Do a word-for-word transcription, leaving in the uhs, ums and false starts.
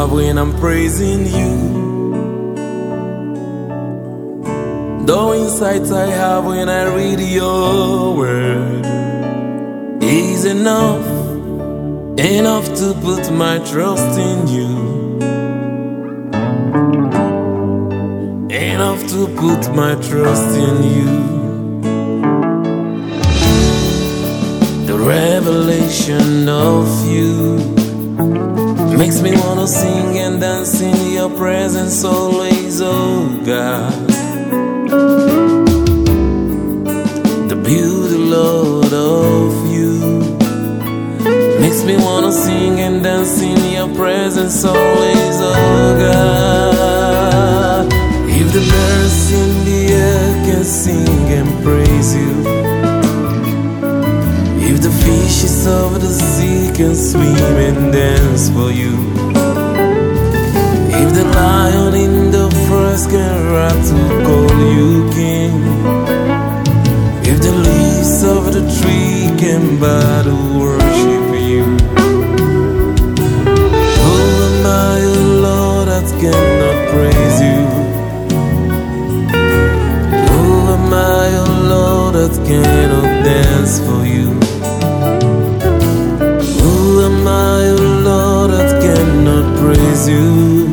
have when I'm praising you. The insights I have when I read your word is enough, enough to put my trust in you, enough to put my trust in you. The revelation of you makes me wanna sing and dance in your presence always, oh God. The beauty, Lord, of you makes me wanna sing and dance in your presence always, oh God. If the birds in the air can sing and praise you, if the fishes of the sea can swim and dance for you, if the lion in the forest can rap to call you king, if the leaves of the tree can bow to worship you, who am I, O Lord, that cannot praise you? Who am I, O Lord, that cannot dance for you? Who am I, O Lord, that cannot praise you?